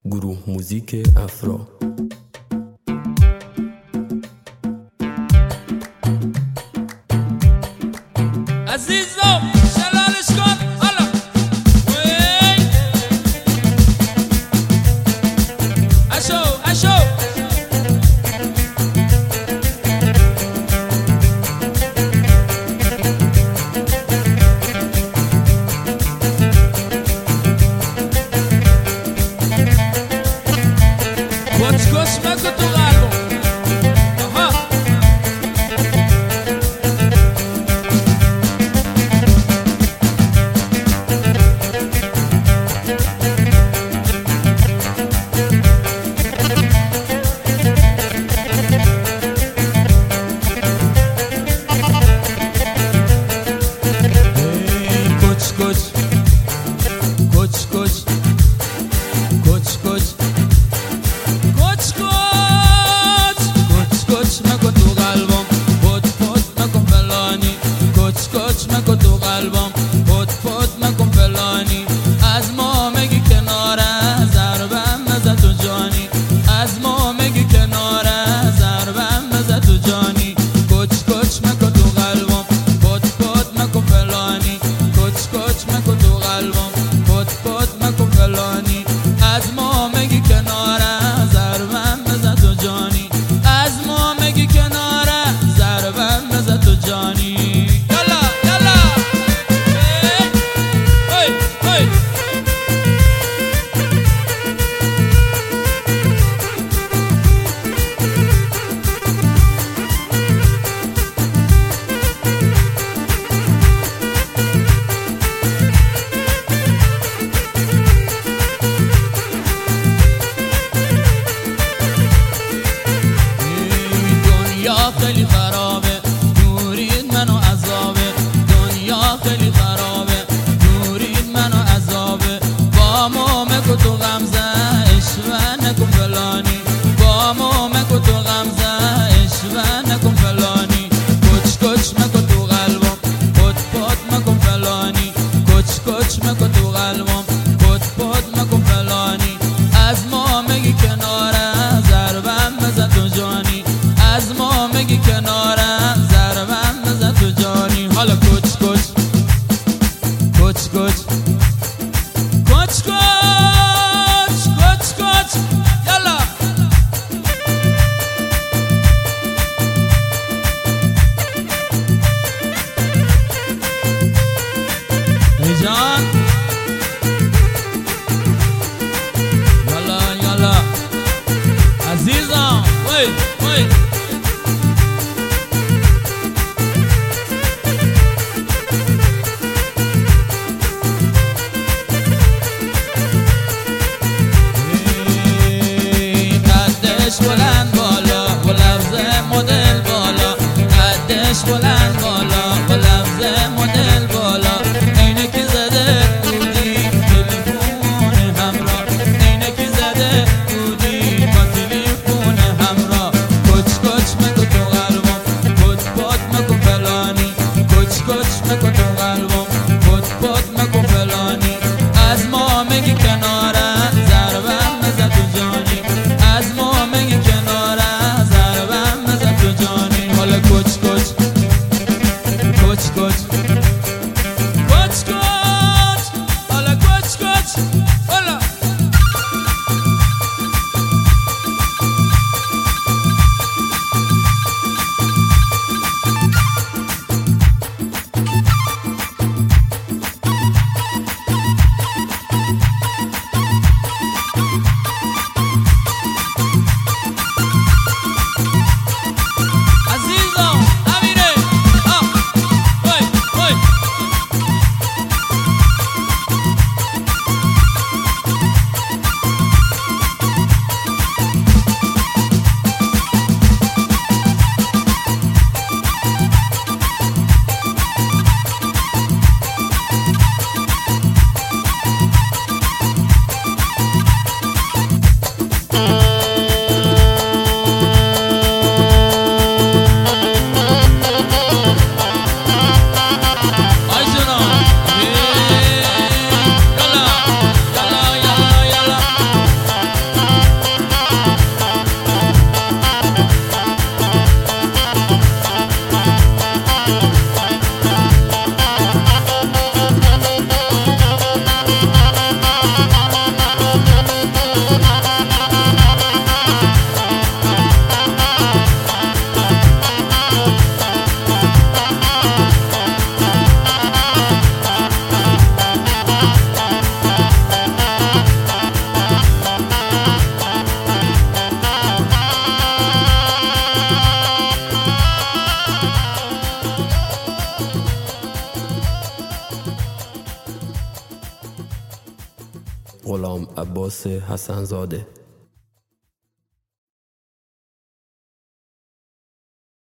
گروه موزیک افرا. عزیزم شلالش کن حالا اشو کچ مکو تو قلبم کچ مکو تو قلبم پت مکن فلانی از ما میگی کناره ضربم بزن تو جانی از ما میگی کناره ضربم بزن تو جانی کچ مکو تو قلبم پت مکن فلانی کچ مکو تو قلبم پت مکن فلانی از ما میگی کناره ضربم بزن تو جانی از ما میگی کناره ضربم بزن تو جانی خیلی خرابه نورید منو عذابه دنیا خیلی خرابه نورید منو عذابه با ما مکو تو غمزه اشوه نکن فلانی با ما مکو تو غمزه اشوه نکن فلانی کچ مکو تو قلبم پت مکن فلانی کچ مکو تو قلبم پت مکن فلانی از ما میگی کناره ضربم بزن تو جانی از ما میگی کناره ضربم بزن تو جانی حالا کچ یالا ای جان یالا عزیزم وای بلند بالا و لفظ مدل بالا قدش بلند بالا و لفظ مدل بالا عینکی زده بودی تلفون همراه عینکی زده بودی با تلفون همراه کچ مکو تو قلبم پت مکو فلانی کچ مکو تو قلبم پت مکو فلانی از ما میگی کناره ضربم بزن تو جانی از ما میگی کناره غلام عباس حسنزاده.